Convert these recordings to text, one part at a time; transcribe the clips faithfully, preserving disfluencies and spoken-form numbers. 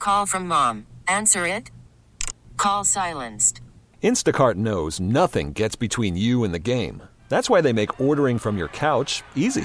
Call from mom. Answer it. Call silenced. Instacart knows nothing gets between you and the game. That's why they make ordering from your couch easy.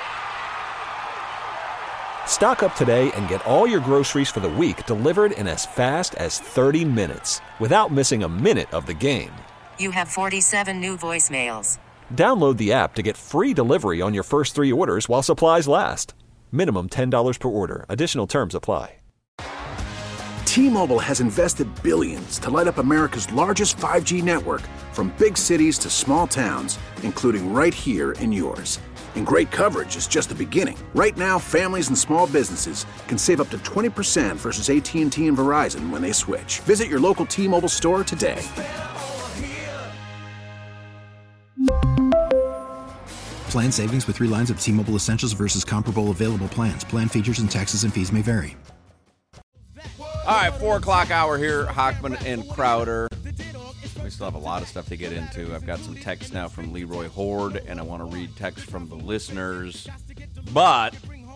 Stock up today and get all your groceries for the week delivered in as fast as thirty minutes without missing a minute of the game. You have forty-seven new voicemails. Download the app to get free delivery on your first three orders while supplies last. Minimum ten dollars per order. Additional terms apply. T-Mobile has invested billions to light up America's largest five G network, from big cities to small towns, including right here in yours. And great coverage is just the beginning. Right now, families and small businesses can save up to twenty percent versus A T and T and Verizon when they switch. Visit your local T-Mobile store today. Plan savings with three lines of T-Mobile Essentials versus comparable available plans. Plan features and taxes and fees may vary. All right, four o'clock hour here, Hochman and Crowder. We still have a lot of stuff to get into. I've got some texts now from Leroy Horde, and I want to read texts from the listeners. But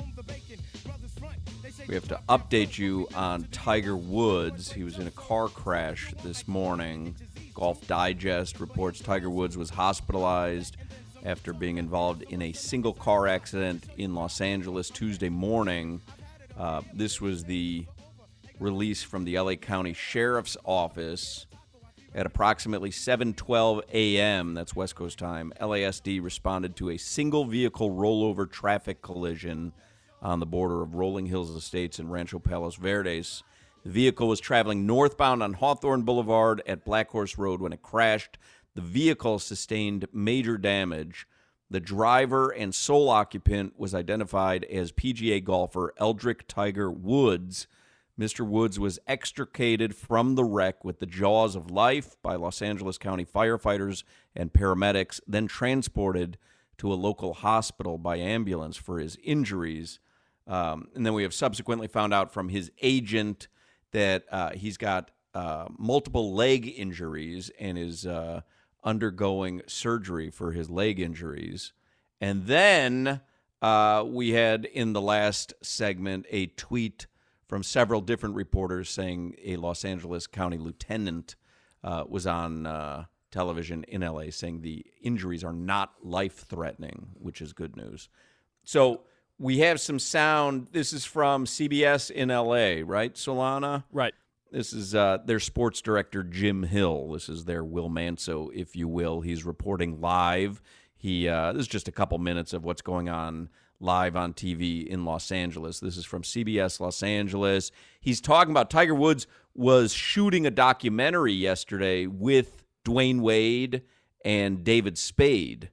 we have to update you on Tiger Woods. He was in a car crash this morning. Golf Digest reports Tiger Woods was hospitalized after being involved in a single car accident in Los Angeles Tuesday morning. Uh, this was the release from the L A County Sheriff's Office. At approximately seven twelve a.m., that's West Coast time, L A S D responded to a single-vehicle rollover traffic collision on the border of Rolling Hills Estates and Rancho Palos Verdes. The vehicle was traveling northbound on Hawthorne Boulevard at Black Horse Road when it crashed. The vehicle sustained major damage. The driver and sole occupant was identified as P G A golfer Eldrick Tiger Woods. Mister Woods was extricated from the wreck with the jaws of life by Los Angeles County firefighters and paramedics, then transported to a local hospital by ambulance for his injuries. Um, and then we have subsequently found out from his agent that uh, he's got uh, multiple leg injuries and is uh, undergoing surgery for his leg injuries. And then uh, we had in the last segment a tweet from several different reporters saying a Los Angeles County lieutenant uh, was on uh, television in L A saying the injuries are not life-threatening, which is good news. So we have some sound. This is from C B S in L A, right, Solana? Right. This is uh, their sports director, Jim Hill. This is their Will Manso, if you will. He's reporting live. He uh, this is just a couple minutes of what's going on live on T V in Los Angeles. This is from C B S Los Angeles. He's talking about Tiger Woods was shooting a documentary yesterday with Dwayne Wade and David Spade.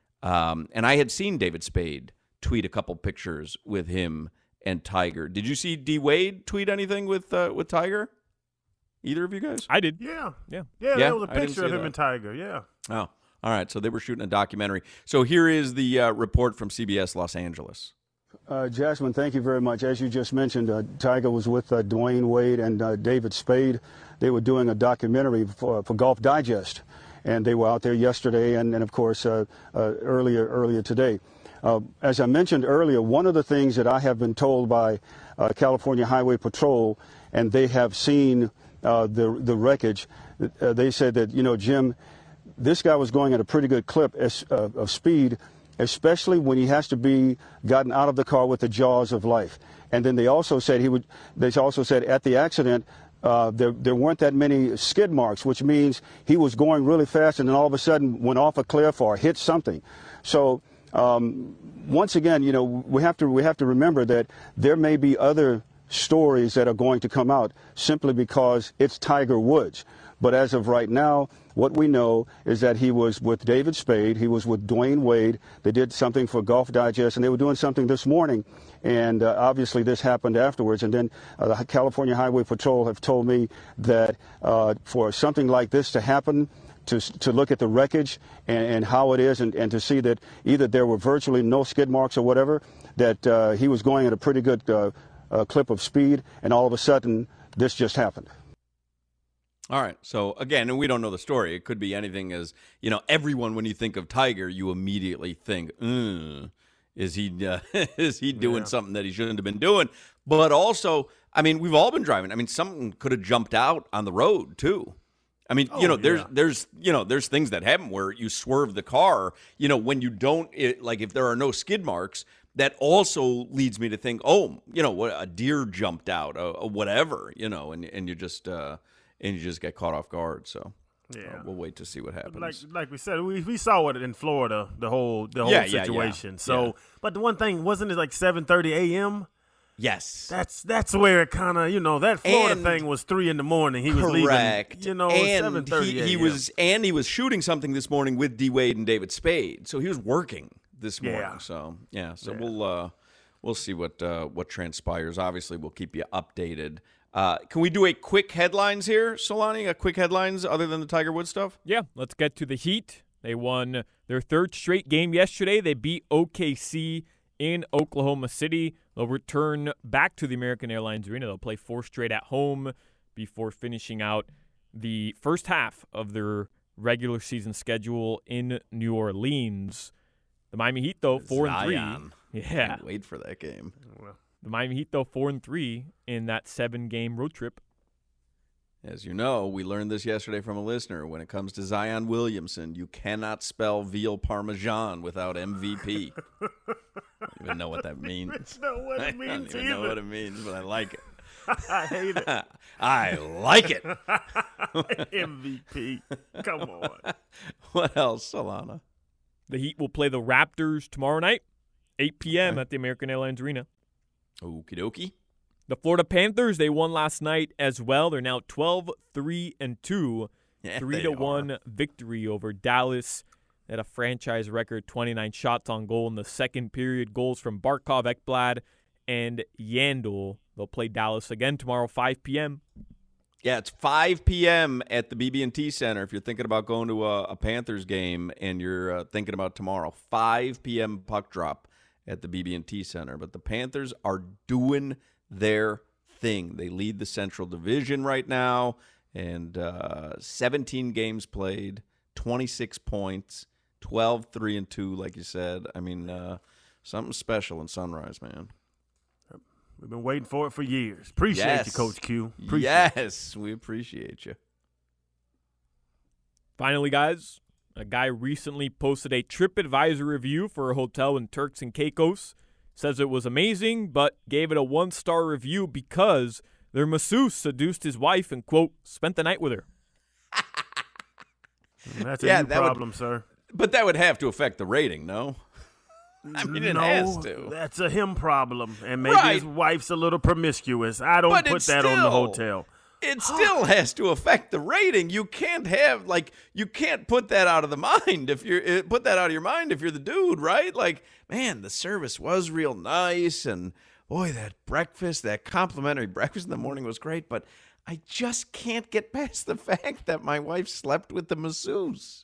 Um, and I had seen David Spade tweet a couple pictures with him and Tiger. Did you see D. Wade tweet anything with uh, with Tiger? Either of you guys? I did. Yeah. Yeah. Yeah, Yeah? there was a I didn't picture see of him that. and Tiger, yeah. Oh, all right. So they were shooting a documentary. So here is the uh, report from C B S Los Angeles. Uh, Jasmine, thank you very much. As you just mentioned, uh, Tiger was with uh, Dwayne Wade and uh, David Spade. They were doing a documentary for, for Golf Digest, and they were out there yesterday and, and of course, uh, uh, earlier earlier today. Uh, as I mentioned earlier, one of the things that I have been told by uh, California Highway Patrol, and they have seen uh, the the wreckage, uh, they said that, you know, Jim, this guy was going at a pretty good clip as, uh, of speed, especially when he has to be gotten out of the car with the jaws of life. And then they also said he would. They also said at the accident, uh, there there weren't that many skid marks, which means he was going really fast and then all of a sudden went off a cliff or hit something. So um, once again, you know, we have to we have to remember that there may be other stories that are going to come out simply because it's Tiger Woods. But as of right now, what we know is that he was with David Spade, he was with Dwayne Wade. They did something for Golf Digest, and they were doing something this morning. And uh, obviously this happened afterwards. And then uh, the California Highway Patrol have told me that uh, for something like this to happen, to to look at the wreckage and, and how it is, and, and to see that either there were virtually no skid marks or whatever, that uh, he was going at a pretty good uh, uh, clip of speed, and all of a sudden this just happened. All right. So, again, and we don't know the story. It could be anything as, you know, everyone, when you think of Tiger, you immediately think, mm, is he uh, is he doing Yeah. something that he shouldn't have been doing? But also, I mean, we've all been driving. I mean, something could have jumped out on the road too. I mean, oh, you know, there's yeah. there's you know, there's things that happen where you swerve the car. You know, when you don't, it, like if there are no skid marks, that also leads me to think, oh, you know, what a deer jumped out, or, or whatever, you know, and and you just uh, and you just get caught off guard. So yeah, uh, we'll wait to see what happens. Like like we said, we we saw it in Florida, the whole the whole Yeah, yeah, situation. yeah. So, Yeah. but the one thing, wasn't it like seven thirty a.m.? Yes. That's that's where it kind of, you know, that Florida And- thing was three in the morning. He was Correct. leaving, you know, and seven thirty. he, he was and he was shooting something this morning with D Wade and David Spade, so he was working this morning. Yeah. So yeah, so Yeah. we'll uh, we'll see what uh, what transpires. Obviously, we'll keep you updated. Uh, can we do a quick headlines here, Solani? A quick headlines other than the Tiger Woods stuff? Yeah, let's get to the Heat. They won their third straight game yesterday. They beat O K C in Oklahoma City. They'll return back to the American Airlines Arena. They'll play four straight at home before finishing out the first half of their regular season schedule in New Orleans. The Miami Heat, though, four and Zion. three. Yeah, Can't wait for that game. the Miami Heat, though, four and three in that seven-game road trip. As you know, we learned this yesterday from a listener. When it comes to Zion Williamson, you cannot spell veal parmesan without M V P. I don't even know what that means. know what it I means don't even know either. what it means, but I like it. I hate it. I like it. M V P. Come on. What else, Solana? The Heat will play the Raptors tomorrow night, eight p.m. at the American Airlines Arena. Okie dokie. The Florida Panthers, they won last night as well. They're now twelve three and two. Yeah, three they to one are. victory over Dallas. They had a franchise record twenty-nine shots on goal in the second period. Goals from Barkov, Ekblad, and Yandel. They'll play Dallas again tomorrow, five p.m. Yeah, it's five p.m. at the B B and T Center if you're thinking about going to a, a Panthers game and you're uh, thinking about tomorrow. five p.m. puck drop at the B B and T Center. But the Panthers are doing their thing. They lead the Central Division right now, and uh, seventeen games played, twenty-six points, twelve three and two, like you said. I mean, uh, something special in Sunrise, man. We've been waiting for it for years. Appreciate Yes. you, Coach Q. Appreciate yes, we appreciate you. Finally, guys, a guy recently posted a TripAdvisor review for a hotel in Turks and Caicos. Says it was amazing, but gave it a one-star review because their masseuse seduced his wife and, quote, spent the night with her. That's a Yeah, new that would- problem, sir. But that would have to affect the rating, no? I mean, it no, has to. that's a him problem, and maybe Right. his wife's a little promiscuous. I don't But put it's that on the still- hotel. It still has to affect the rating. You can't have like you can't put that out of the mind if you're eh, put that out of your mind if you're the dude, right? Like, man, the service was real nice, and boy, that breakfast, that complimentary breakfast in the morning was great. But I just can't get past the fact that my wife slept with the masseuse.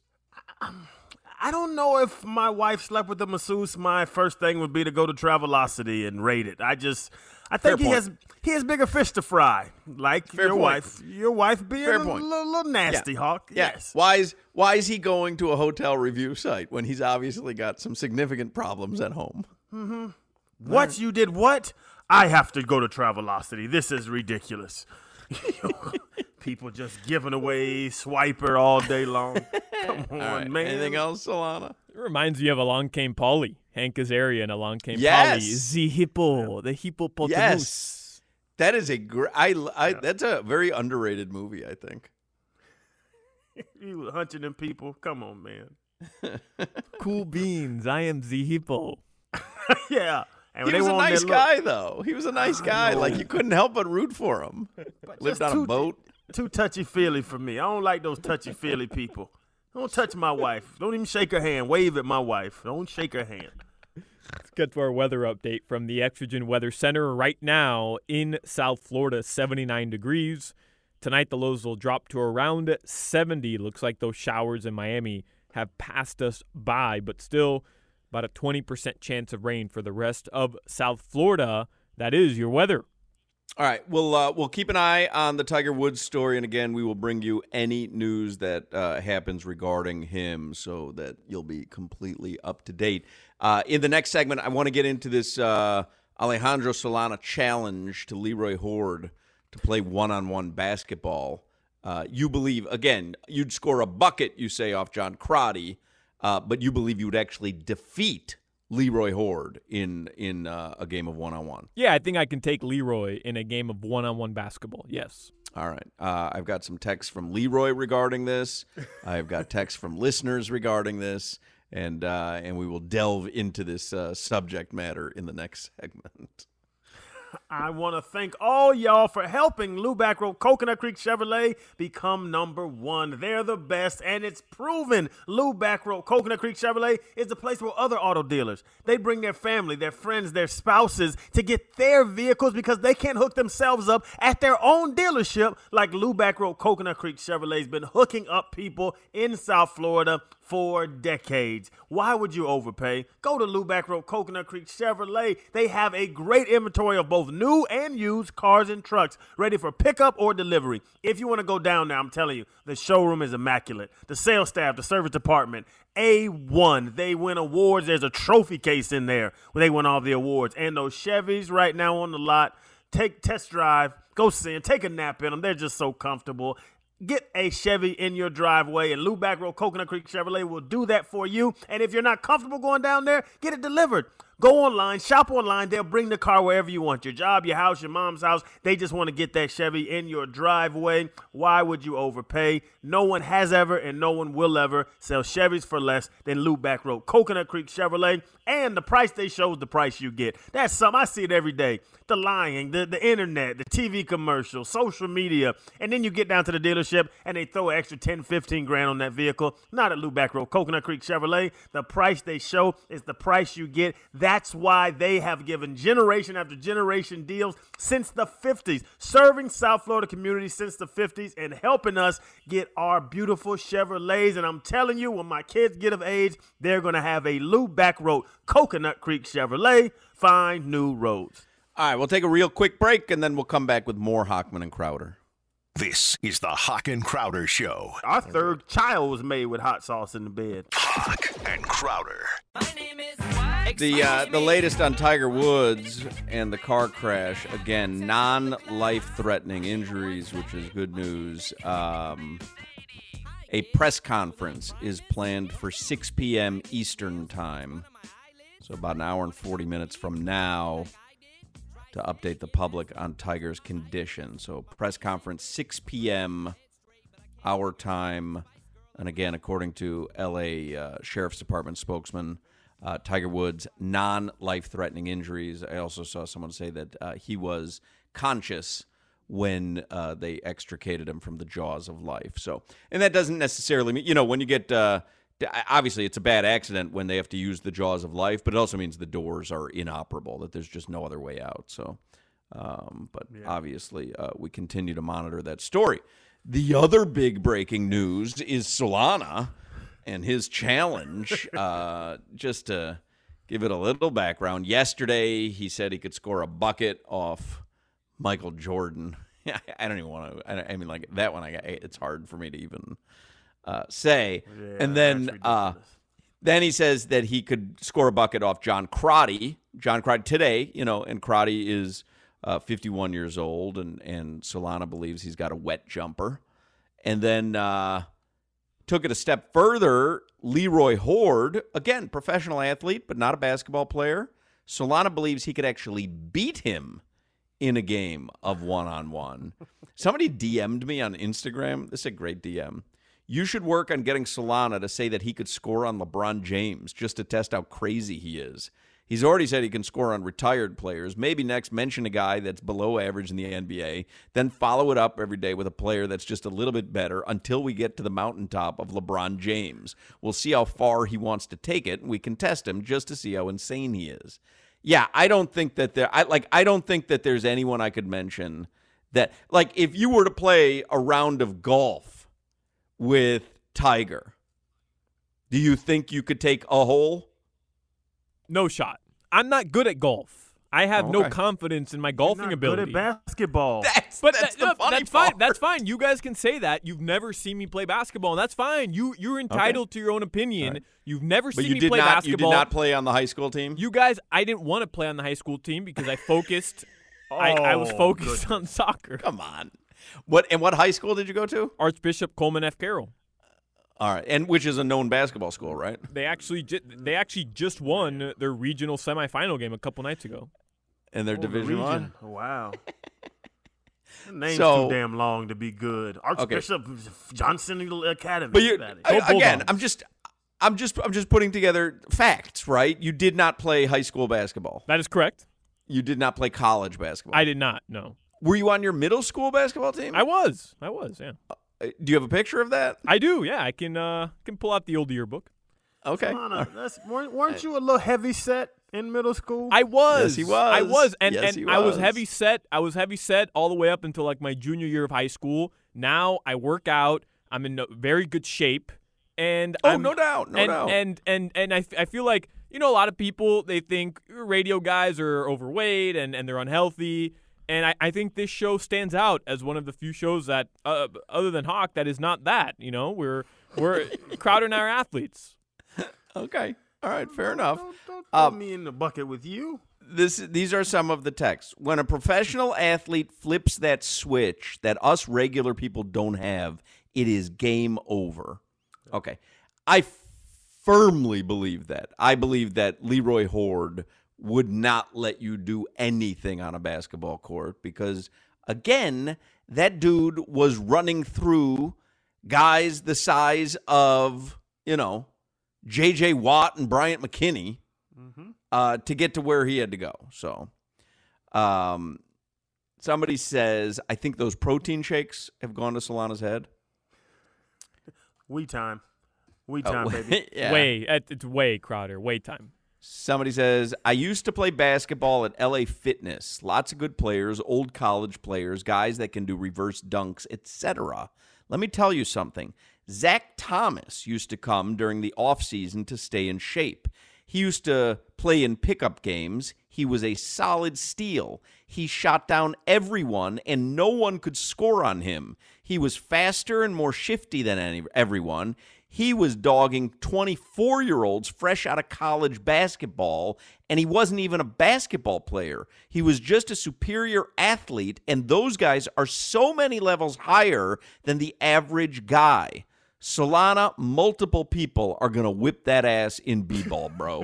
I don't know if my wife slept with the masseuse. My first thing would be to go to Travelocity and rate it. I just, I think Fair he point. has he has bigger fish to fry. Like Fair your point. wife, your wife being Fair a point. little, little nasty, Hawk. Yeah. Yes. Why is why is he going to a hotel review site when he's obviously got some significant problems at home? What you did? What? I have to go to Travelocity. This is ridiculous. People just giving away Swiper all day long. Come on, All right. man. Anything else, Solana? It reminds me of Along Came Polly. Hank Azaria and Along Came Yes. Polly. The hippo, the hippopotamus. Yes, that is a great. I, I that's a very underrated movie. I think. He was hunting them people. Come on, man. Cool beans. I am the hippo. Yeah. And He they was a were on nice that guy, though. He was a nice guy. Like you couldn't help but root for him. Lived just on a too- boat. Too touchy-feely for me. I don't like those touchy-feely people. Don't touch my wife. Don't even shake her hand. Wave at my wife. Don't shake her hand. Let's get to our weather update from the Exogen Weather Center. Right now in South Florida, seventy-nine degrees. Tonight, the lows will drop to around seventy. Looks like those showers in Miami have passed us by, but still about a twenty percent chance of rain for the rest of South Florida. That is your weather. All right, we'll uh, we'll keep an eye on the Tiger Woods story, and again, we will bring you any news that uh, happens regarding him, so that you'll be completely up to date. Uh, in the next segment, I want to get into this uh, Alejandro Solana challenge to Leroy Hoard to play one-on-one basketball. Uh, you believe, again, you'd score a bucket, you say, off John Crotty, uh, but you believe you would actually defeat Leroy Hoard in in uh, a game of one-on-one. Yeah, I think I can take Leroy in a game of one-on-one basketball, yes. All right. Uh, I've got some texts from Leroy regarding this. I've got texts from listeners regarding this, and uh, and we will delve into this uh, subject matter in the next segment. I want to thank all y'all for helping Lou Back Road Coconut Creek Chevrolet become number one. They're the best, and it's proven. Lou Back Road Coconut Creek Chevrolet is the place where other auto dealers, they bring their family, their friends, their spouses to get their vehicles because they can't hook themselves up at their own dealership like Lou Back Road Coconut Creek Chevrolet has been hooking up people in South Florida for decades. Why would you overpay? Go to Lou Back Road Coconut Creek Chevrolet. They have a great inventory of both new and used cars and trucks ready for pickup or delivery. If you want to go down there, I'm telling you, the showroom is immaculate. The sales staff, the service department, A one. They win awards. There's a trophy case in there where they win all the awards. And those Chevys right now on the lot, take test drive, go see them, take a nap in them. They're just so comfortable. Get a Chevy in your driveway, and Lou Back Road Coconut Creek Chevrolet will do that for you. And if you're not comfortable going down there, get it delivered. Go online, shop online. They'll bring the car wherever you want, your job, your house, your mom's house. They just want to get that Chevy in your driveway. Why would you overpay? No one has ever and no one will ever sell Chevys for less than Lou Back Road Coconut Creek Chevrolet. And the price they show is the price you get. That's something. I see it every day. The lying, the, the internet, the T V commercials, social media. And then you get down to the dealership and they throw an extra ten, fifteen grand on that vehicle. Not at Lou Back Road Coconut Creek Chevrolet. The price they show is the price you get. That's why they have given generation after generation deals since the fifties, serving South Florida communities since the fifties and helping us get our beautiful Chevrolets. And I'm telling you, when my kids get of age, they're going to have a Lou Back Road Coconut Creek Chevrolet. Find new roads. All right, we'll take a real quick break, and then we'll come back with more Hochman and Crowder. This is the Hawk and Crowder Show. Our third child was made with hot sauce in the bed. Hawk and Crowder. The uh, the latest on Tiger Woods and the car crash. Again, non-life-threatening injuries, which is good news. Um, a press conference is planned for six p.m. Eastern time, so about an hour and forty minutes from now, to update the public on Tiger's condition. So press conference, six p.m. our time. And again, according to L A uh, Sheriff's Department spokesman, uh, Tiger Woods, non-life-threatening injuries. I also saw someone say that uh, he was conscious when uh, they extricated him from the jaws of life. So, and that doesn't necessarily mean, you know, when you get... Uh, obviously, it's a bad accident when they have to use the jaws of life, but it also means the doors are inoperable, that there's just no other way out. So, um, but yeah. obviously, uh, we continue to monitor that story. The other big breaking news is Solana and his challenge. uh, just to give it a little background, yesterday he said he could score a bucket off Michael Jordan. I don't even want to. I mean, like that one, I it's hard for me to even. Uh, say, yeah, and then uh, then he says that he could score a bucket off John Crotty. John Crotty today, you know, and Crotty is uh, fifty-one years old, and, and Solana believes he's got a wet jumper. And then uh, took it a step further, Leroy Hoard, again, professional athlete, but not a basketball player. Solana believes he could actually beat him in a game of one-on-one. Somebody D M'd me on Instagram. This is a great D M. You should work on getting Solana to say that he could score on LeBron James just to test how crazy he is. He's already said he can score on retired players. Maybe next mention a guy that's below average in the N B A, then follow it up every day with a player that's just a little bit better until we get to the mountaintop of LeBron James. We'll see how far he wants to take it, and we can test him just to see how insane he is. Yeah, I don't think that there I like I don't think that there's anyone I could mention that, like, if you were to play a round of golf with Tiger, do you think you could take a hole? No shot. I'm not good at golf. I have Okay. no confidence in my golfing You're not ability. Good at basketball. That's, But that's that- the no, funny that's fine. part. That's fine. You guys can say that. You've never seen me play basketball, and that's fine. You you're entitled to your own opinion. Right. You've never But seen you me did play not. basketball. You did not play on the high school team. You guys, I didn't want to play on the high school team because I focused. I, I was Oh, focused goodness. on soccer. Come on. What and what high school did you go to? Archbishop Coleman F. Carroll. All right, and which is a known basketball school, right? They actually ju- they actually just won their regional semifinal game a couple nights ago. And their Oh, the Division One. region. Wow. The name's So- too damn long to be good. Archbishop Johnson Academy. But you, That is- I- Go again, Bulldogs. I'm just, I'm just, I'm just putting together facts, right? You did not play high school basketball. That is correct. You did not play college basketball. I did not. No, Were you on your middle school basketball team? I was. I was. Yeah, Uh, Do you have a picture of that? I do. Yeah, I can. Uh, can pull out the old yearbook. Okay. Solana, that's, weren't, weren't you a little heavy set in middle school? I was. Yes, he I was. was, and Yes, and he I was was. heavy set. I was heavy set all the way up until like my junior year of high school. Now I work out. I'm in no- very good shape, and Oh, I'm, no doubt, no and, doubt. And and and I, f- I feel like you know a lot of people they think radio guys are overweight and, and they're unhealthy. And I, I think this show stands out as one of the few shows that, uh, other than Hawk, that is not that. You know, we're we're Crowder and I are athletes. Okay. All right. Fair enough. Don't, don't throw Um, me in the bucket with you. This, these are some of the texts. When a professional athlete flips that switch that us regular people don't have, it is game over. Okay. I firmly believe that. I believe that Leroy Horde would not let you do anything on a basketball court because, again, that dude was running through guys the size of, you know, J J. Watt and Bryant McKinney uh, to get to where he had to go. So um, somebody says, I think those protein shakes have gone to Solana's head. We time. We Oh, time, baby. yeah. Way it- it's way Crowder. Way time. Somebody says, I used to play basketball at L A Fitness. Lots of good players, old college players, guys that can do reverse dunks, et cetera. Let me tell you something. Zach Thomas used to come during the offseason to stay in shape. He used to play in pickup games. He was a solid steal. He shot down everyone, and no one could score on him. He was faster and more shifty than any, everyone. He was dogging twenty-four-year-olds fresh out of college basketball, and he wasn't even a basketball player. He was just a superior athlete, and those guys are so many levels higher than the average guy. Solana, multiple people are going to whip that ass in b-ball, bro.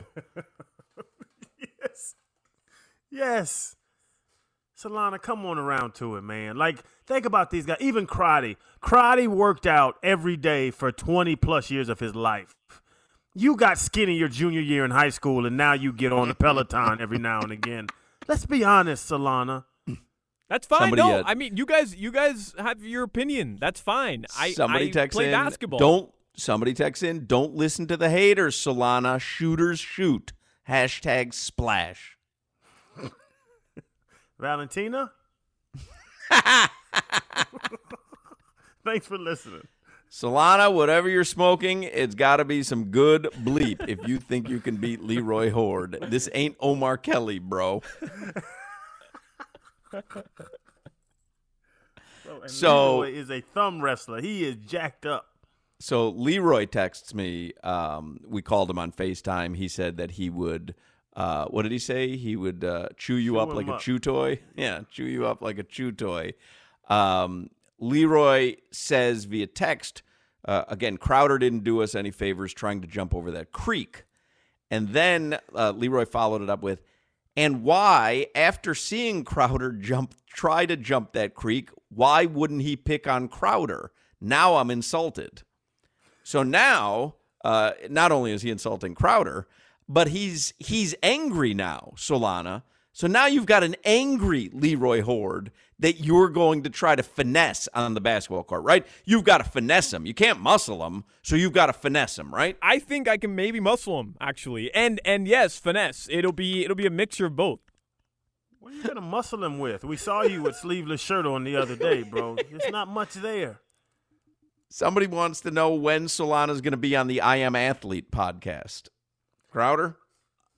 Yes. Yes. Solana, come on around to it, man. Like, think about these guys. Even Crotty. Crotty worked out every day for twenty plus years of his life. You got skinny your junior year in high school, and now you get on the Peloton every now and again. Let's be honest, Solana. That's fine. Somebody, no, uh, I mean you guys. You guys have your opinion. That's fine. I Somebody I texts play in, basketball. Don't somebody texts in, don't listen to the haters, Solana. Shooters shoot. Hashtag splash. Valentina? Thanks for listening. Solana, whatever you're smoking, it's got to be some good bleep if you think you can beat Leroy Horde. This ain't Omar Kelly, bro. Oh, and So- Leroy is a thumb wrestler. He is jacked up. So Leroy texts me. Um, we called him on FaceTime. He said that he would, uh, what did he say? He would uh, chew you Chew up him like a up. chew toy. Yeah, chew you up like a chew toy. Um, Leroy says via text, uh, again, Crowder didn't do us any favors trying to jump over that creek. And then uh, Leroy followed it up with, and why, after seeing Crowder jump, try to jump that creek, why wouldn't he pick on Crowder? Now I'm insulted. So now, uh, not only is he insulting Crowder, but he's he's angry now, Solana. So now you've got an angry Leroy Horde that you're going to try to finesse on the basketball court, right? You've got to finesse him. You can't muscle him, so you've got to finesse him, right? I think I can maybe muscle him actually, and and yes, finesse. It'll be it'll be a mixture of both. What are you going to muscle him with? We saw you with sleeveless shirt on the other day, bro. There's not much there. Somebody wants to know when Solana's going to be on the I Am Athlete podcast. Crowder?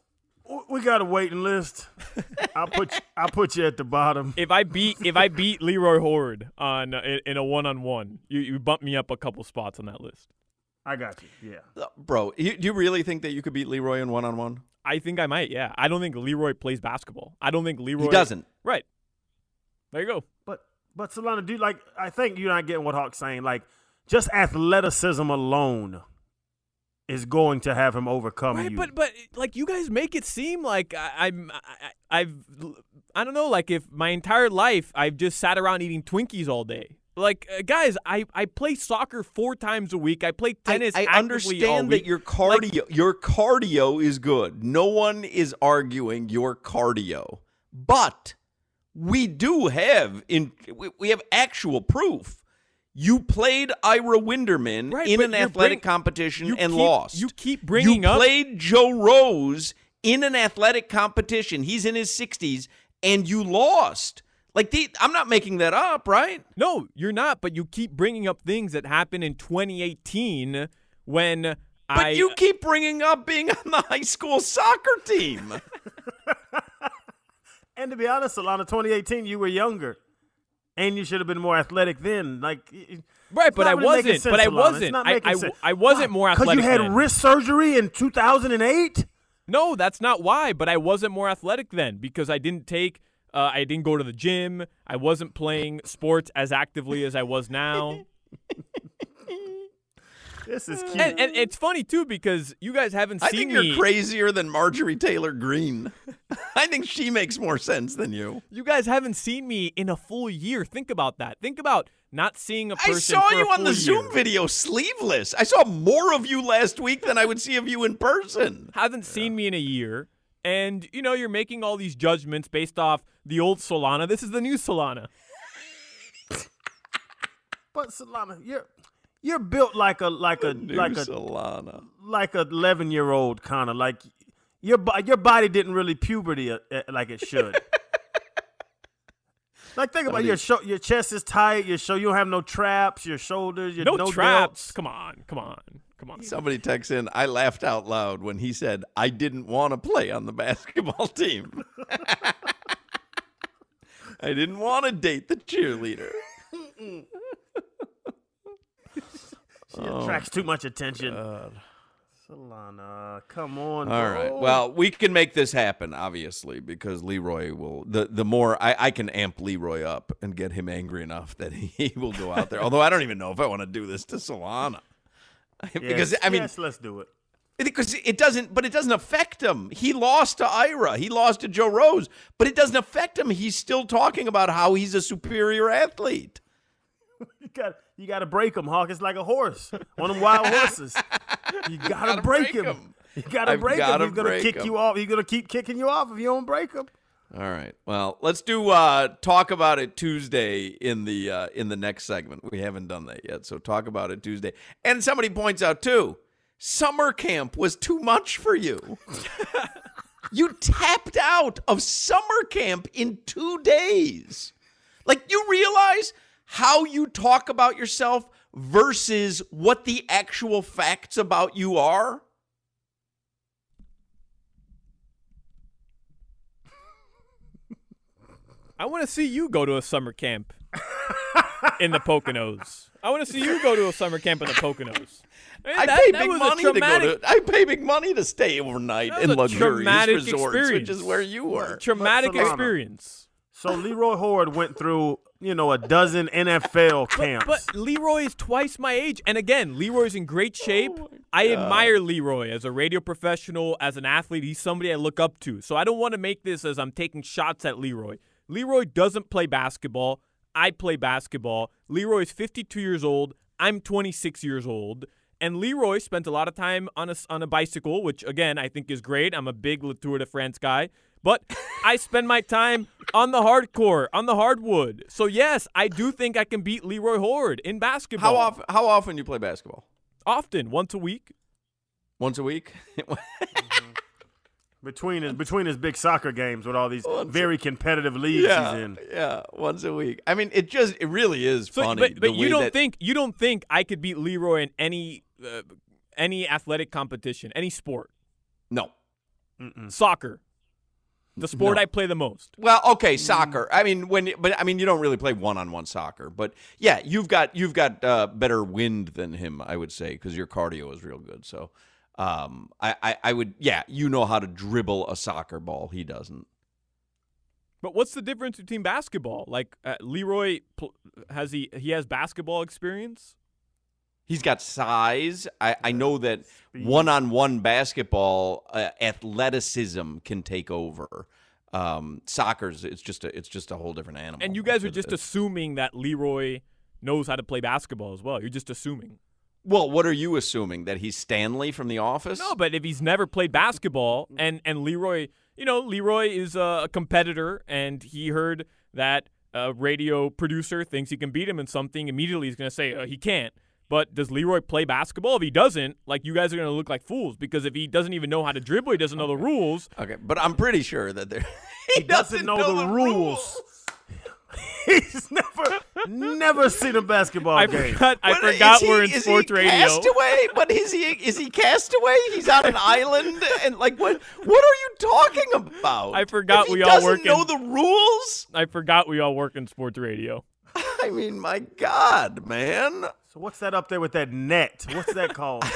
We got a waiting list. I'll put you, I'll put you at the bottom. If I beat if I beat Leroy Horde on in, in a one on one, you you bump me up a couple spots on that list. I got you. Yeah, uh, bro. You, do you really think that you could beat Leroy in one on one? I think I might. Yeah, I don't think Leroy plays basketball. I don't think Leroy He doesn't. Right. There you go. But but Solana, dude, like I think you're not getting what Hawk's saying. Like just athleticism alone is going to have him overcome right, you. But but like you guys make it seem like I, I'm I, I've I don't know, like if my entire life I've just sat around eating Twinkies all day. Like uh, guys, I, I play soccer four times a week. I play tennis. I, I understand all week. that your cardio like, your cardio is good. No one is arguing your cardio, but we do have in we, we have actual proof. You played Ira Winderman right, in an athletic bring, competition and keep, lost. You keep bringing you up. You played Joe Rose in an athletic competition. He's in his sixties, and you lost. Like, the, I'm not making that up, right? No, you're not, but you keep bringing up things that happened in twenty eighteen when but I... But you keep bringing up being on the high school soccer team. And to be honest, Solana, twenty eighteen, you were younger. And you should have been more athletic then. Like, right, but I really wasn't. Sense, but I Solana. wasn't. I, I, I wasn't more athletic Because you had then. wrist surgery in two thousand eight? No, that's not why, but I wasn't more athletic then because I didn't take, uh, I didn't go to the gym. I wasn't playing sports as actively as I was now. This is cute. And, and it's funny, too, because you guys haven't I seen think me. you're crazier than Marjorie Taylor Greene. I think she makes more sense than you. You guys haven't seen me in a full year. Think about that. Think about not seeing a person I saw for you a on the full Zoom year. video sleeveless. I saw more of you last week than I would see of you in person. Haven't seen me in a year. And, you know, you're making all these judgments based off the old Solana. This is the new Solana. But Solana, you're you're built like a like a New like a Solana. like a eleven year old kind of like your bo- your body didn't really puberty uh, uh, like it should. Like think about your sho- your chest is tight. Your show you don't have no traps. Your shoulders, your No, no traps. belts. Come on, come on, come on. Somebody texts in, I laughed out loud when he said, I didn't want to play on the basketball team. I didn't want to date the cheerleader. She attracts too much attention. Solana, come on. All bro. right. Well, we can make this happen, obviously, because Leroy will. The the more I, I can amp Leroy up and get him angry enough that he will go out there. Although I don't even know if I want to do this to Solana, because Yes, I mean, yes, let's do it. because it doesn't. But it doesn't affect him. He lost to Ira. He lost to Joe Rose. But it doesn't affect him. He's still talking about how he's a superior athlete. You got you got to break him, Hawk. It's like a horse, one of them wild horses. You got to Gotta break, break him. him. You got to I've break him. gotta He's gonna break kick him. you off. He's gonna keep kicking you off if you don't break him. All right. Well, let's do uh, talk about it Tuesday in the uh, in the next segment. We haven't done that yet, so talk about it Tuesday. And somebody points out too, summer camp was too much for you. You tapped out of summer camp in two days. Like, you realize how you talk about yourself versus what the actual facts about you are? I want to see you go to a summer camp in the Poconos. I want to see you go to a summer camp in the Poconos. Man, I that- pay that big was a money to go traumatic- to. I pay big money to stay overnight That in was a luxurious traumatic resorts, experience. which is where you were. Traumatic But Solana- experience. So Leroy Horde went through, you know, a dozen N F L camps. But Leroy is twice my age. And again, Leroy's in great shape. I admire Leroy as a radio professional, as an athlete. He's somebody I look up to. So I don't want to make this as I'm taking shots at Leroy. Leroy doesn't play basketball. I play basketball. Leroy is fifty-two years old. I'm twenty-six years old. And Leroy spent a lot of time on a, on a bicycle, which, again, I think is great. I'm a big Le Tour de France guy. But I spend my time on the hardcore, on the hardwood. So, yes, I do think I can beat Leroy Horde in basketball. How often? How often you play basketball? Often, once a week. Once a week. between his between his big soccer games with all these very competitive leagues yeah, he's in. yeah, once a week. I mean, it just it really is So, funny. but but the you way don't that- think you don't think I could beat Leroy in any uh, any athletic competition, any sport? No, Mm-mm. Soccer. The sport No. I play the most. Well, okay, soccer. I mean, when, but I mean, you don't really play one-on-one soccer. But yeah, you've got you've got uh, better wind than him, I would say, because your cardio is real good. So, um, I, I, I would, yeah, you know how to dribble a soccer ball. He doesn't. But what's the difference between basketball? Like uh, Leroy pl- has he he has basketball experience? He's got size. I, I know that one-on-one basketball uh, athleticism can take over. Um, soccer's it's just a it's just a whole different animal. And you guys are It's- just it's- assuming that Leroy knows how to play basketball as well. You're just assuming. Well, what are you assuming, that he's Stanley from The Office? No, but if he's never played basketball and and Leroy, you know, Leroy is a competitor and he heard that a radio producer thinks he can beat him in something, immediately he's going to say uh, he can't. But does Leroy play basketball? If he doesn't, like, you guys are going to look like fools, because if he doesn't even know how to dribble, he doesn't know the rules. Okay, but I'm pretty sure that there He doesn't know, the, rules. He's never, never seen a basketball I game. forgot. I What, forgot is he- we're in is sports he radio. Castaway? But is he is he Castaway? He's on an island, and like what? What are you talking about? I forgot If we he all doesn't work know in- the rules. I forgot we all work in sports radio. I mean, my God, man. So what's that up there with that net? What's that called?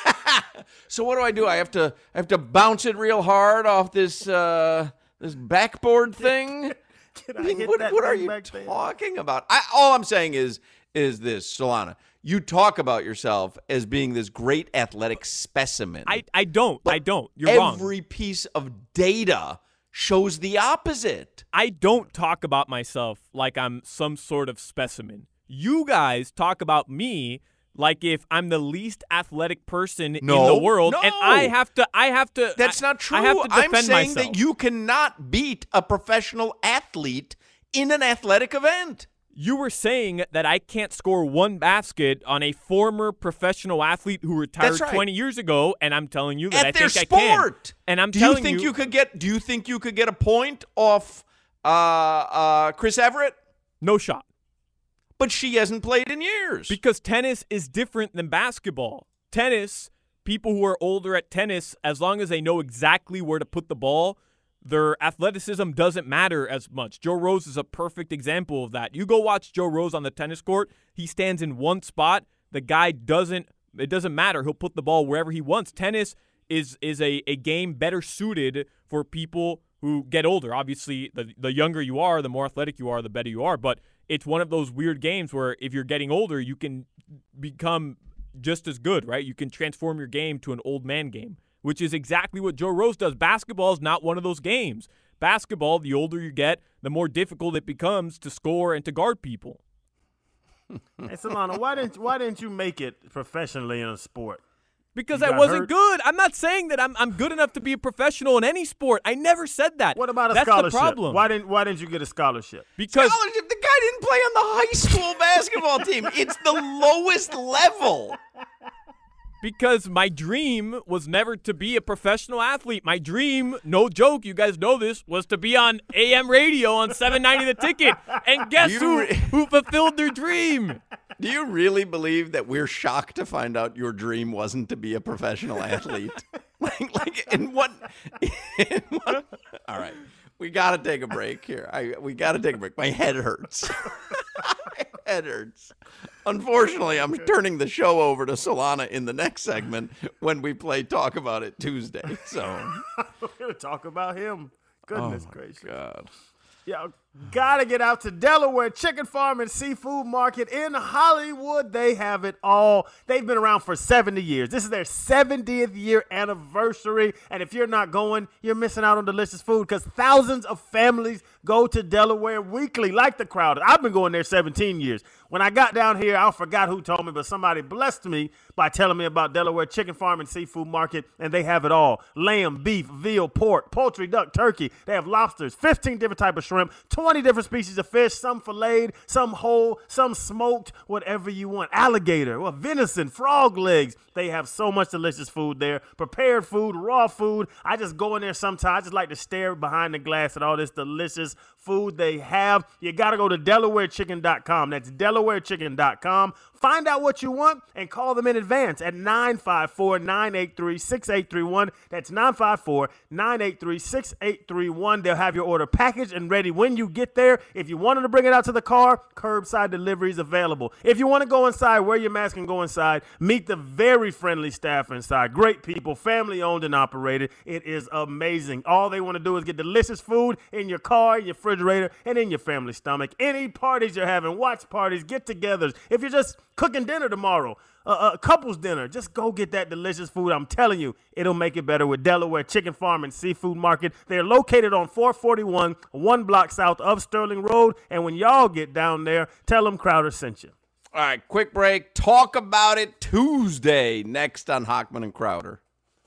So what do I do? I have to I have to bounce it real hard off this uh, this backboard thing. Can I I mean, hit what, that what are thing you back there? talking about? I, all I'm saying is is this, Solana. You talk about yourself as being this great athletic specimen. I, I don't. I don't. You're Every wrong. piece of data shows the opposite. I don't talk about myself like I'm some sort of specimen. You guys talk about me like if I'm the least athletic person No, in the world, and no. I have to. I have to. That's I- not true. I have to defend I'm saying myself. that you cannot beat a professional athlete in an athletic event. You were saying that I can't score one basket on a former professional athlete who retired That's right. twenty years ago, and I'm telling you that At I their think I can. sport. And I'm do you telling think you, could get? Do you think you could get a point off uh, uh, Chris Everett? no shot. But she hasn't played in years. Because tennis is different than basketball. Tennis, people who are older at tennis, as long as they know exactly where to put the ball, their athleticism doesn't matter as much. Joe Rose is a perfect example of that. You go watch Joe Rose on the tennis court, he stands in one spot. The guy doesn't, it doesn't matter. He'll put the ball wherever he wants. Tennis is is a, a game better suited for people who get older. Obviously, the, the younger you are, the more athletic you are, the better you are. But it's one of those weird games where if you're getting older, you can become just as good, right? You can transform your game to an old man game, which is exactly what Joe Rose does. Basketball is not one of those games. Basketball, the older you get, the more difficult it becomes to score and to guard people. Hey, Solana, why didn't why didn't you make it professionally in a sport? Because You I got wasn't hurt? good. I'm not saying that I'm I'm good enough to be a professional in any sport. I never said that. What about a That's scholarship? the problem. Why didn't Why didn't you get a scholarship? Because Scholarship, the guy didn't play on the high school basketball team. It's the lowest level. Because my dream was never to be a professional athlete. My dream, no joke, you guys know this, was to be on A M radio on seven ninety The Ticket. And guess You who, re- who fulfilled their dream? Do you really believe that we're shocked to find out your dream wasn't to be a professional athlete? like, like in what? In what all right, we got to take a break here. I we got to take a break. My head hurts. My head hurts. Unfortunately, I'm turning the show over to Solana in the next segment when we play Talk About It Tuesday. So, We're gonna talk about him. Goodness oh my gracious. God. Y'all gotta get out to Delaware Chicken Farm and Seafood Market in Hollywood. They have it all. They've been around for seventy years. This is their seventieth year anniversary. And if you're not going, you're missing out on delicious food, because thousands of families go to Delaware weekly, like the crowd. I've been going there seventeen years. When I got down here, I forgot who told me, but somebody blessed me by telling me about Delaware Chicken Farm and Seafood Market, and they have it all. Lamb, beef, veal, pork, poultry, duck, turkey. They have lobsters, fifteen different types of shrimp, twenty different species of fish, some filleted, some whole, some smoked, whatever you want. Alligator, well, venison, frog legs. They have so much delicious food there. Prepared food, raw food. I just go in there sometimes. I just like to stare behind the glass at all this delicious food they have. You got to go to Delaware Chicken dot com. That's Delaware Chicken dot com. Find out what you want and call them in advance at nine five four, nine eight three, six eight three one. That's nine five four, nine eight three, six eight three one. They'll have your order packaged and ready when you get there. If you wanted to bring it out to the car, curbside delivery is available. If you want to go inside, wear your mask and go inside. Meet the very friendly staff inside. Great people, family owned and operated. It is amazing. All they want to do is get delicious food in your car, in your refrigerator, and in your family stomach. Any parties you're having, watch parties, get-togethers. If you're just cooking dinner tomorrow, uh, a couple's dinner, just go get that delicious food. I'm telling you, it'll make it better with Delaware Chicken Farm and Seafood Market. They're located on four forty-one, one block south of Sterling Road. And when y'all get down there, tell them Crowder sent you. All right, quick break. Talk about it Tuesday next on Hochman and Crowder.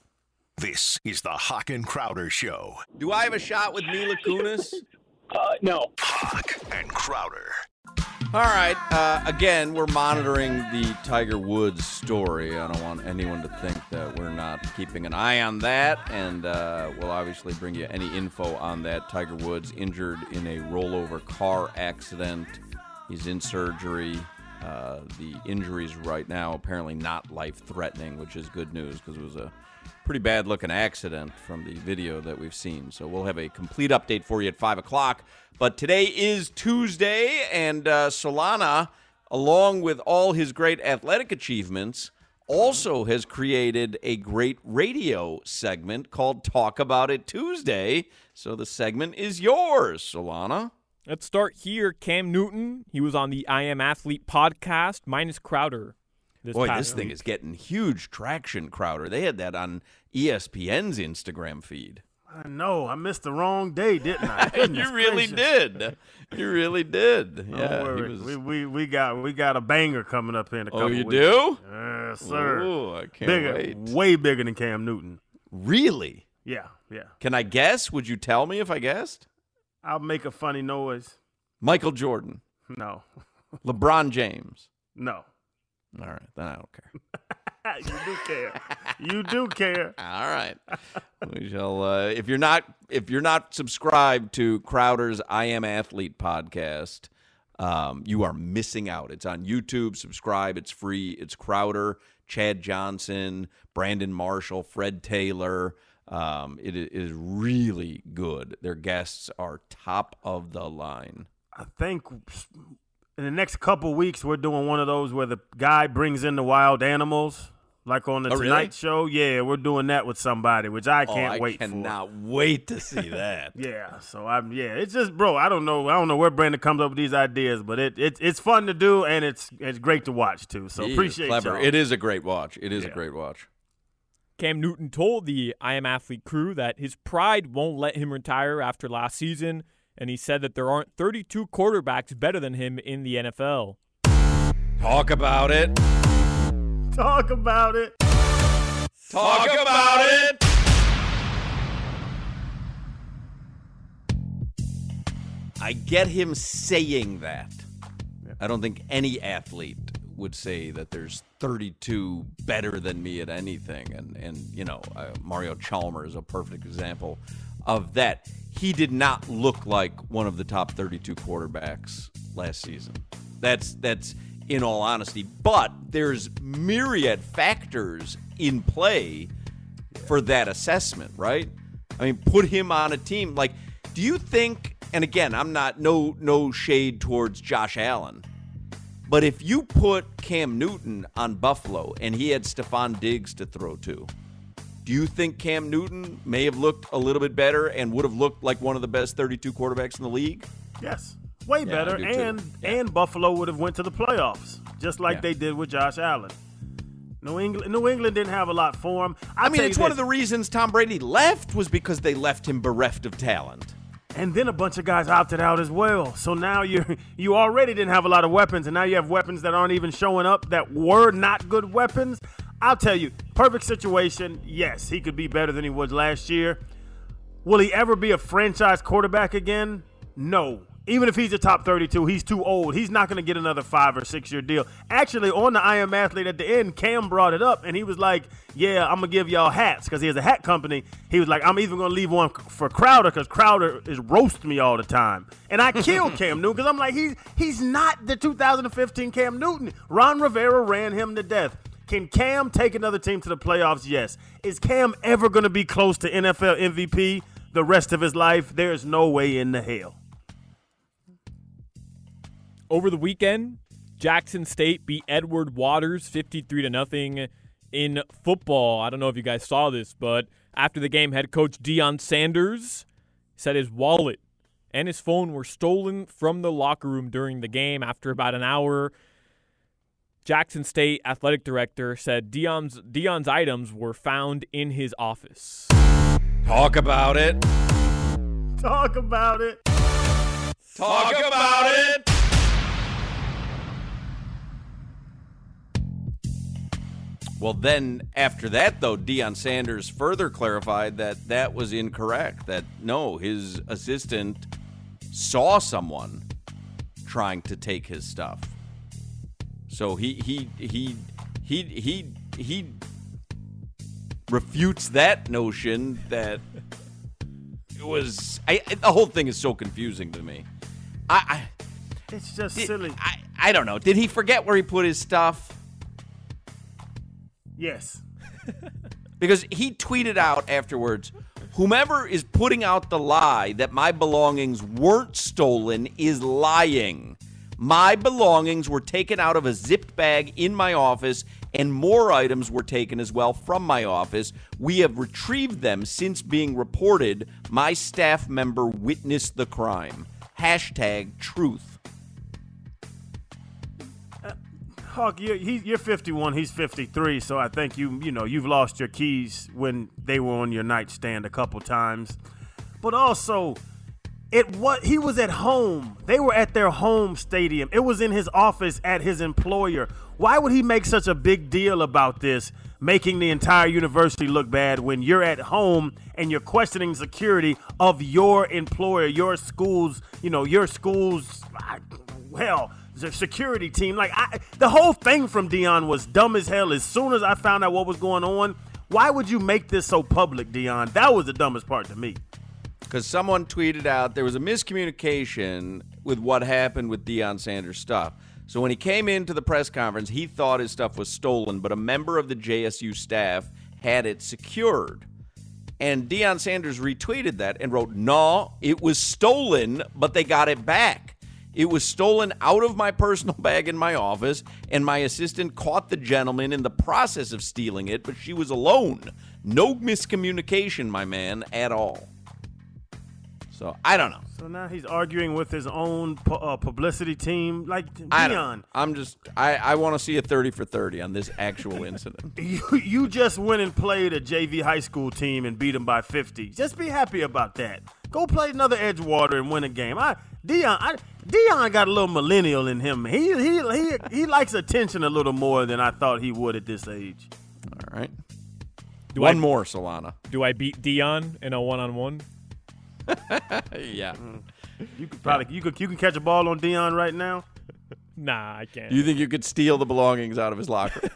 This is the Hawk and Crowder Show. Do I have a shot with Mila Kunis? Uh, no. Hawk and Crowder. All right. Uh, again, we're monitoring the Tiger Woods story. I don't want anyone to think that we're not keeping an eye on that. And uh, we'll obviously bring you any info on that. Tiger Woods injured in a rollover car accident. He's in surgery. Uh, the injuries right now apparently not life-threatening, which is good news because it was a pretty bad-looking accident from the video that we've seen. So we'll have a complete update for you at five o'clock. But today is Tuesday, and uh, Solana, along with all his great athletic achievements, also has created a great radio segment called Talk About It Tuesday. So the segment is yours, Solana. Let's start here. Cam Newton, he was on the I Am Athlete podcast, minus Crowder. This Boy, past this thing week. is getting huge traction, Crowder. They had that on E S P N's Instagram feed. I know. I missed the wrong day, didn't I? You really did. You really did. Don't Yeah, he worry. was- We, we we got we got a banger coming up in a Oh, couple you weeks. do? Yes, sir. Ooh, I can't bigger, wait. Way bigger than Cam Newton. Really? Yeah, yeah. Can I guess? Would you tell me if I guessed? I'll make a funny noise. Michael Jordan. No. LeBron James. No. All right, then I don't care. You do care. You do care. All right. We shall. Uh, if you're not, if you're not subscribed to Crowder's I Am Athlete podcast, um, you are missing out. It's on YouTube. Subscribe. It's free. It's Crowder, Chad Johnson, Brandon Marshall, Fred Taylor. Um, it is really good. Their guests are top of the line. I think in the next couple weeks we're doing one of those where the guy brings in the wild animals, like on the Oh, really? Tonight Show. Yeah, we're doing that with somebody, which I can't oh, I wait cannot for. wait to see that. Yeah, so I'm yeah. It's just, bro. I don't know. I don't know where Brandon comes up with these ideas, but it, it it's fun to do and it's it's great to watch too. So He is appreciate clever. y'all. It is a great watch. It is Yeah. a great watch. Cam Newton told the I Am Athlete crew that his pride won't let him retire after last season, and he said that there aren't thirty-two quarterbacks better than him in the N F L. Talk about it. Talk about it. Talk about it. I get him saying that. I don't think any athlete would say that there's thirty-two better than me at anything. And, and you know, uh, Mario Chalmers is a perfect example of that. He did not look like one of the top thirty-two quarterbacks last season. That's that's in all honesty. But there's myriad factors in play for that assessment, right? I mean, put him on a team. Like, do you think, and again, I'm not, no no shade towards Josh Allen, but if you put Cam Newton on Buffalo and he had Stephon Diggs to throw to, do you think Cam Newton may have looked a little bit better and would have looked like one of the best thirty-two quarterbacks in the league? Yes, way Yeah, better, I do too. and Yeah. and Buffalo would have went to the playoffs just like Yeah. they did with Josh Allen. New England, New England didn't have a lot for him. I mean, it's one of the reasons Tom Brady left was because they left him bereft of talent. And then a bunch of guys opted out as well. So now you you already didn't have a lot of weapons, and now you have weapons that aren't even showing up that were not good weapons. I'll tell you, perfect situation. Yes, he could be better than he was last year. Will he ever be a franchise quarterback again? No. Even if he's a top thirty-two, he's too old. He's not going to get another five or six year deal. Actually, on the I Am Athlete at the end, Cam brought it up, and he was like, yeah, I'm going to give y'all hats because he has a hat company. He was like, I'm even going to leave one for Crowder because Crowder is roasting me all the time. And I killed Cam Newton because I'm like, he's, he's not the two thousand fifteen Cam Newton. Ron Rivera ran him to death. Can Cam take another team to the playoffs? Yes. Is Cam ever going to be close to N F L M V P the rest of his life? There's no way in the hell. Over the weekend, Jackson State beat Edward Waters fifty-three to nothing in football. I don't know if you guys saw this, but after the game, head coach Deion Sanders said his wallet and his phone were stolen from the locker room during the game. After about an hour, Jackson State athletic director said Deion's, Deion's items were found in his office. Talk about it. Talk about it. Talk about it. Well, then after that, though, Deion Sanders further clarified that that was incorrect, that no, his assistant saw someone trying to take his stuff. So he he he he he he refutes that notion that it was I, the whole thing is so confusing to me. I, I It's just did, silly. I, I don't know. Did he forget where he put his stuff? Yes. Because he tweeted out afterwards, whomever is putting out the lie that my belongings weren't stolen is lying. My belongings were taken out of a zipped bag in my office, and more items were taken as well from my office. We have retrieved them since being reported. My staff member witnessed the crime. Hashtag truth. Hawk, you're, he, you're fifty-one, he's fifty-three, so I think you you know you've lost your keys when they were on your nightstand a couple times. But also, it what he was at home. They were at their home stadium. It was in his office at his employer. Why would he make such a big deal about this, making the entire university look bad when you're at home and you're questioning security of your employer, your school's, you know, your school's, hell, the security team? Like, I, the whole thing from Deion was dumb as hell. As soon as I found out what was going on, why would you make this so public, Deion? That was the dumbest part to me. Because someone tweeted out there was a miscommunication with what happened with Deion Sanders' stuff. So when he came into the press conference, he thought his stuff was stolen, but a member of the J S U staff had it secured. And Deion Sanders retweeted that and wrote, no, it was stolen, but they got it back. It was stolen out of my personal bag in my office, and my assistant caught the gentleman in the process of stealing it, but she was alone. No miscommunication, my man, at all. So, I don't know. So now he's arguing with his own pu- uh, publicity team. Like, I Deion, don't, I'm just, I, I want to see a thirty for thirty on this actual incident. you, you just went and played a J V high school team and beat them by fifty. Just be happy about that. Go play another Edgewater and win a game. I Deion, I, Deion got a little millennial in him. He, he, he, he likes attention a little more than I thought he would at this age. All right. Do One I, more, Solana. Do I beat Deion in a one-on-one? Yeah. You could probably you could you can catch a ball on Deion right now. Nah, I can't. You think you could steal the belongings out of his locker?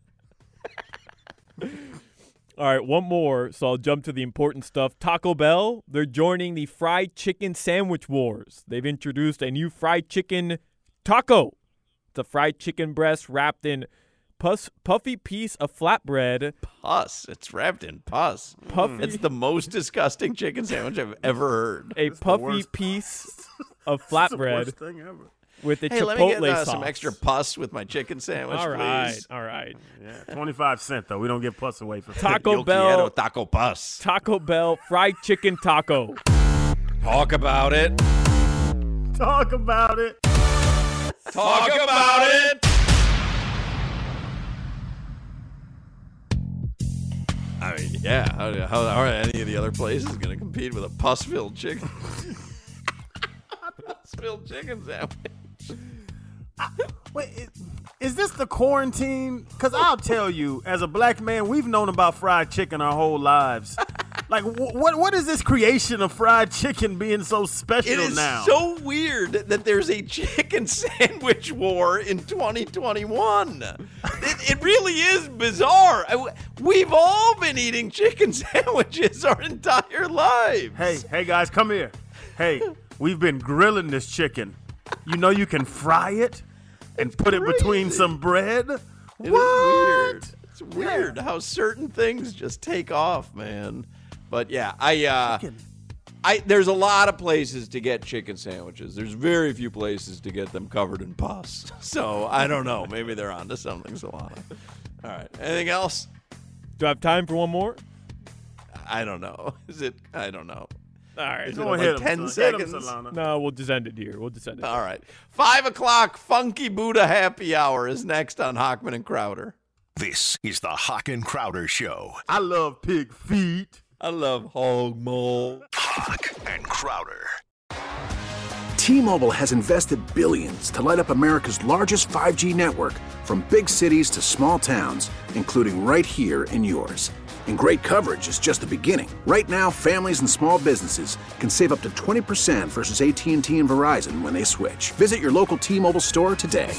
All right, one more, so I'll jump to the important stuff. Taco Bell, they're joining the fried chicken sandwich wars. They've introduced a new fried chicken taco. It's a fried chicken breast wrapped in pus, puffy piece of flatbread. Pus. It's wrapped in pus. Puffy. It's the most disgusting chicken sandwich I've ever heard. A It's the puffy worst. piece of It's the flatbread worst thing ever. with a Hey, chipotle let me get uh, sauce. some extra pus with my chicken sandwich, All right, please. all right. Yeah, twenty-five cent though. We don't give pus away for Taco Yo Bell. quiero taco pus. Taco Bell fried chicken taco. Talk about it. Talk about it. Talk about it. I mean, yeah. How, how, how are any of the other places going to compete with a pus-filled chicken? Pus-filled chicken sandwich. Wait, is, is this the quarantine? Because I'll tell you, as a black man, we've known about fried chicken our whole lives. Like, wh- what what is this creation of fried chicken being so special It is now? so weird that there's a chicken sandwich war in twenty twenty-one. it, it really is bizarre. I, we've all been eating chicken sandwiches our entire lives. Hey, hey guys, come here. Hey, we've been grilling this chicken. You know you can fry it and put it between some bread? It what? is weird. It's weird yeah. how certain things just take off, man. But yeah, I uh chicken. I there's a lot of places to get chicken sandwiches. There's very few places to get them covered in pus. So I don't know. Maybe they're onto something, Solana. All right. Anything else? Do I have time for one more? I don't know. Is it? I don't know. All right. Is it like ten him, seconds? Him, no, we'll just end it here. We'll just end it. All right. Five o'clock Funky Buddha Happy Hour is next on Hochman and Crowder. This is the Hawk and Crowder Show. I love pig feet. I love hog maw. Hawk and Crowder. T-Mobile has invested billions to light up America's largest five G network, from big cities to small towns, including right here in yours. And great coverage is just the beginning. Right now, families and small businesses can save up to twenty percent versus A T and T and Verizon when they switch. Visit your local T-Mobile store today.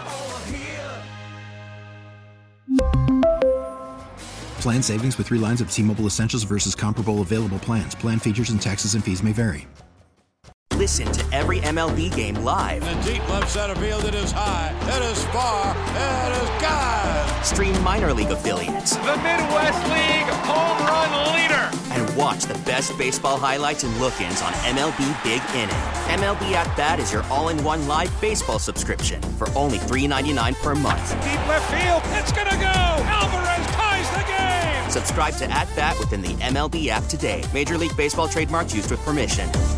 Plan savings with three lines of T-Mobile Essentials versus comparable available plans. Plan features and taxes and fees may vary. Listen to every M L B game live. In the deep left center field, it is high, it is far, it is gone. Stream minor league affiliates. The Midwest League home run leader. And watch the best baseball highlights and look-ins on M L B Big Inning. M L B At Bat is your all-in-one live baseball subscription for only three dollars and ninety-nine cents per month. Deep left field, it's gonna go. Alvarez ties the game. Subscribe to At Bat within the M L B app today. Major League Baseball trademarks used with permission.